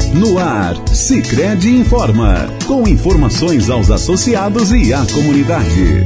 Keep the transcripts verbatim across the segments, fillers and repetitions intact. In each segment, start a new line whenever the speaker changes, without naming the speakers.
No ar, Sicredi Informa, com informações aos associados e à comunidade.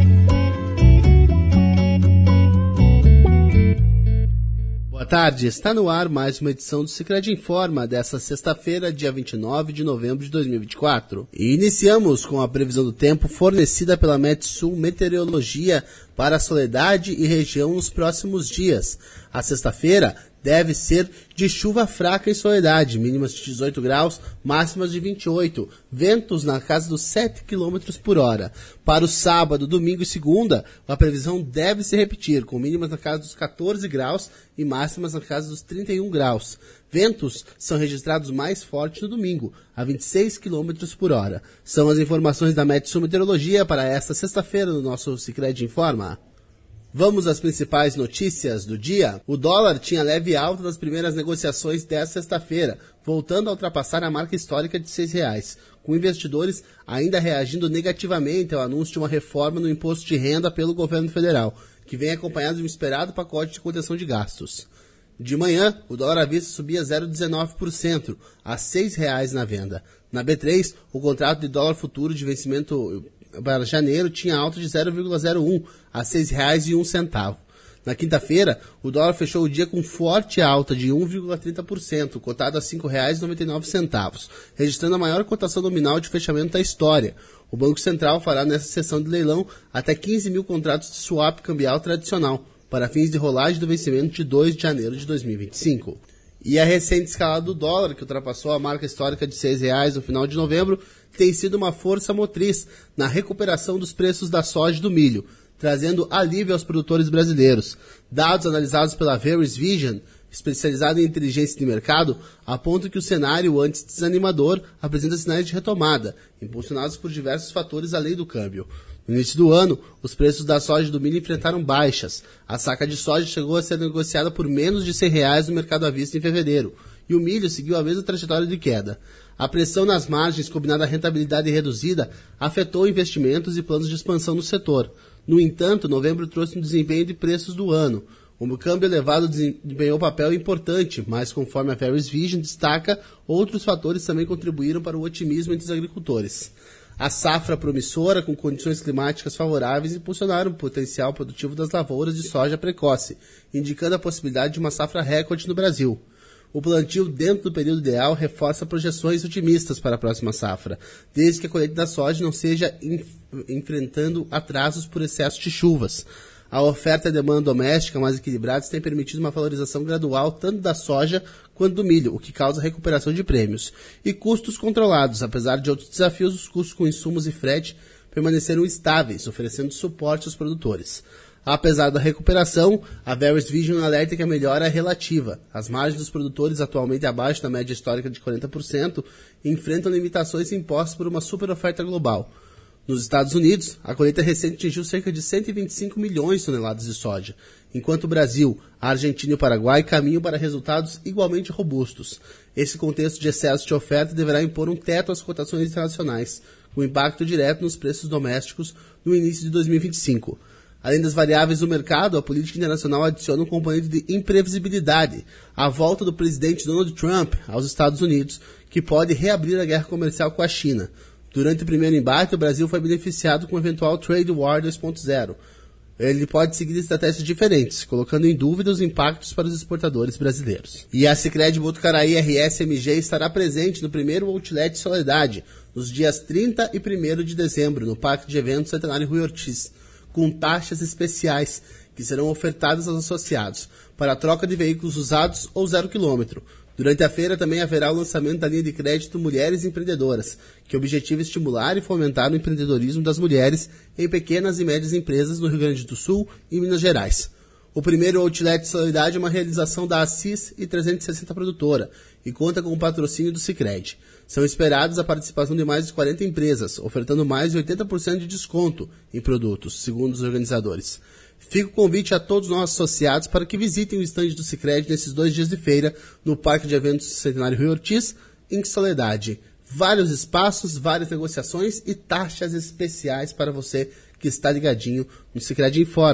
Boa tarde, está no ar mais uma edição do Sicredi Informa desta sexta-feira, dia vinte e nove de novembro de dois mil e vinte e quatro. E iniciamos com a previsão do tempo fornecida pela Metsul Meteorologia para a Soledade e região nos próximos dias. A sexta-feira deve ser de chuva fraca em Soledade, mínimas de dezoito graus, máximas de vinte e oito, ventos na casa dos sete quilômetros por hora. Para o sábado, domingo e segunda, a previsão deve se repetir, com mínimas na casa dos quatorze graus e máximas na casa dos trinta e um graus. Ventos são registrados mais fortes no domingo, a vinte e seis quilômetros por hora. São as informações da Metsul Meteorologia para esta sexta-feira no nosso Sicredi Informa. Vamos às principais notícias do dia. O dólar tinha leve alta nas primeiras negociações desta sexta-feira, voltando a ultrapassar a marca histórica de seis reais, com investidores ainda reagindo negativamente ao anúncio de uma reforma no imposto de renda pelo governo federal, que vem acompanhado de um esperado pacote de contenção de gastos. De manhã, o dólar à vista subia zero vírgula dezenove por cento, a seis reais na venda. Na B três, o contrato de dólar futuro de vencimento para janeiro tinha alta de zero vírgula zero um a seis reais e um centavo. Na quinta-feira, o dólar fechou o dia com forte alta de um vírgula trinta por cento, cotado a cinco reais e noventa e nove centavos, registrando a maior cotação nominal de fechamento da história. O Banco Central fará nessa sessão de leilão até quinze mil contratos de swap cambial tradicional, para fins de rolagem do vencimento de dois de janeiro de dois mil e vinte e cinco. E a recente escalada do dólar, que ultrapassou a marca histórica de seis reais no final de novembro, tem sido uma força motriz na recuperação dos preços da soja e do milho, trazendo alívio aos produtores brasileiros. Dados analisados pela Veris Vision, especializada em inteligência de mercado, apontam que o cenário antes desanimador apresenta sinais de retomada, impulsionados por diversos fatores além do câmbio. No início do ano, os preços da soja e do milho enfrentaram baixas. A saca de soja chegou a ser negociada por menos de cem reais no mercado à vista em fevereiro, e o milho seguiu a mesma trajetória de queda. A pressão nas margens, combinada à rentabilidade reduzida, afetou investimentos e planos de expansão no setor. No entanto, novembro trouxe um desempenho de preços do ano. O câmbio elevado desempenhou papel importante, mas conforme a Veris Vision destaca, outros fatores também contribuíram para o otimismo entre os agricultores. A safra promissora, com condições climáticas favoráveis, impulsionaram o potencial produtivo das lavouras de soja precoce, indicando a possibilidade de uma safra recorde no Brasil. O plantio dentro do período ideal reforça projeções otimistas para a próxima safra, desde que a colheita da soja não seja enf- enfrentando atrasos por excesso de chuvas. A oferta e a demanda doméstica mais equilibradas têm permitido uma valorização gradual tanto da soja quanto do milho, o que causa recuperação de prêmios. E custos controlados, apesar de outros desafios, os custos com insumos e frete permaneceram estáveis, oferecendo suporte aos produtores. Apesar da recuperação, a Veris Vision alerta que a melhora é relativa. As margens dos produtores, atualmente abaixo da média histórica de quarenta por cento, enfrentam limitações impostas por uma superoferta global. Nos Estados Unidos, a colheita recente atingiu cerca de cento e vinte e cinco milhões de toneladas de soja, enquanto o Brasil, a Argentina e o Paraguai caminham para resultados igualmente robustos. Esse contexto de excesso de oferta deverá impor um teto às cotações internacionais, com impacto direto nos preços domésticos no início de dois mil e vinte e cinco. Além das variáveis do mercado, a política internacional adiciona um componente de imprevisibilidade, a volta do presidente Donald Trump aos Estados Unidos, que pode reabrir a guerra comercial com a China. Durante o primeiro embate, o Brasil foi beneficiado com o eventual Trade War dois ponto zero. Ele pode seguir estratégias diferentes, colocando em dúvida os impactos para os exportadores brasileiros. E a Sicredi Botucaraí R S M G estará presente no primeiro Outlet Soledade, nos dias trinta e primeiro de dezembro, no Parque de Eventos Centenário Rui Ortiz, com taxas especiais que serão ofertadas aos associados para a troca de veículos usados ou zero quilômetro. Durante a feira também haverá o lançamento da linha de crédito Mulheres Empreendedoras, que objetiva estimular e fomentar o empreendedorismo das mulheres em pequenas e médias empresas no Rio Grande do Sul e Minas Gerais. O primeiro Outlet Soledade é uma realização da Assis e trezentos e sessenta Produtora e conta com o patrocínio do Sicredi. São esperadas a participação de mais de quarenta empresas, ofertando mais de oitenta por cento de desconto em produtos, segundo os organizadores. Fica o convite a todos os nossos associados para que visitem o estande do Sicredi nesses dois dias de feira no Parque de Eventos Centenário Rui Ortiz, em Soledade. Vários espaços, várias negociações e taxas especiais para você que está ligadinho no Sicredi Informa.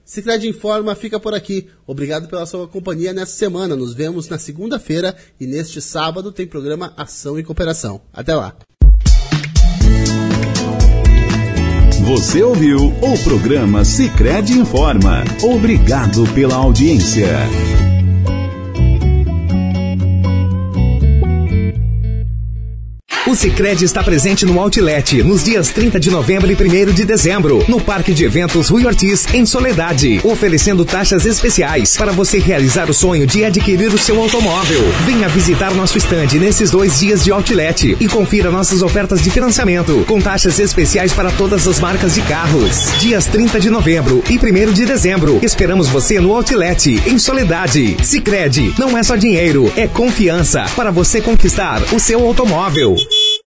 Sicredi Informa fica por aqui. Obrigado pela sua companhia nessa semana. Nos vemos na segunda-feira e neste sábado tem programa Ação e Cooperação. Até lá.
Você ouviu o programa Sicredi Informa. Obrigado pela audiência.
O Sicredi está presente no Outlet nos dias trinta de novembro e primeiro de dezembro, no Parque de Eventos Rui Ortiz, em Soledade, oferecendo taxas especiais para você realizar o sonho de adquirir o seu automóvel. Venha visitar nosso estande nesses dois dias de Outlet e confira nossas ofertas de financiamento, com taxas especiais para todas as marcas de carros. Dias trinta de novembro e primeiro de dezembro, esperamos você no Outlet, em Soledade. Sicredi, não é só dinheiro, é confiança para você conquistar o seu automóvel.